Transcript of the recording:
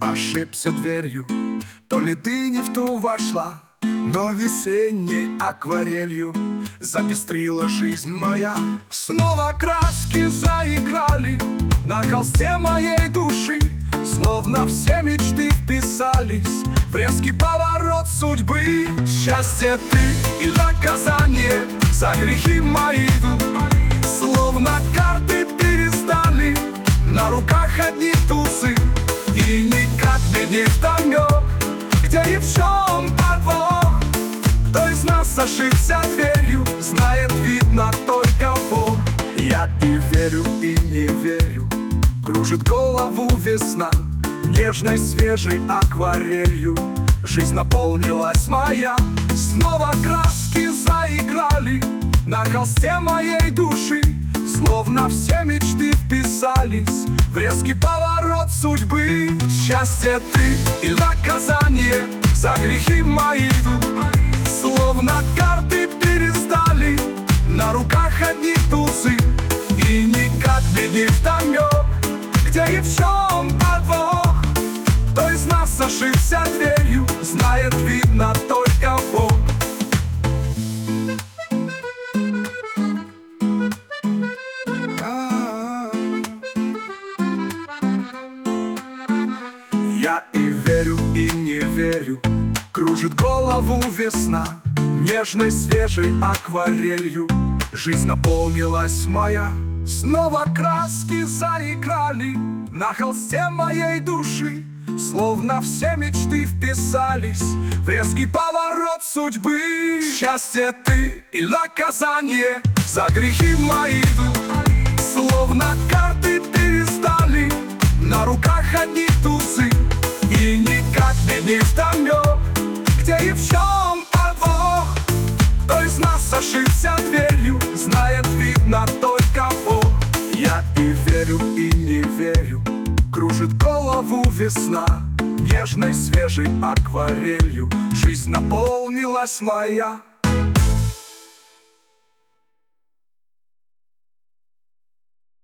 ошибся дверью. То ли ты не в ту вошла, но весенней акварелью запестрила жизнь моя. Снова краски заиграли на холсте моей души, словно все мечты вписались в резкий поворот судьбы. Счастье ты и наказание за грехи мои, словно карты перестали, на руках одни тузы. И никак мне не вдомек, где и в чем подвох. Кто из нас ошибся дверью, знает, видно, только Бог. Я и верю, и не верю, кружит голову весна нежной свежей акварелью. Жизнь наполнилась моя. Снова краски заиграли на холсте моей души, словно все мечты вписались в резкий поворот судьбы. Счастье ты и наказание за грехи мои, словно карты перестали, на руках одни тузы. И никак мне не вдомек, где и в чем подвох. Кто из нас ошибся дверью, знает, видно, только Бог. Я и верю, и не верю, кружит голову весна нежной свежей акварелью. Жизнь наполнилась моя. Снова краски заиграли на холсте моей души, словно все мечты вписались в резкий поворот судьбы. Счастье ты и наказание за грехи мои, словно карты перестали, на руках одни тузы. И никак мне не вдомек, где и в чем подвох. Кто из нас ошибся дверью, знает, видно, только Бог. Я и верю, и не верю, кружит голову весна нежной свежей акварелью. Жизнь наполнилась моя.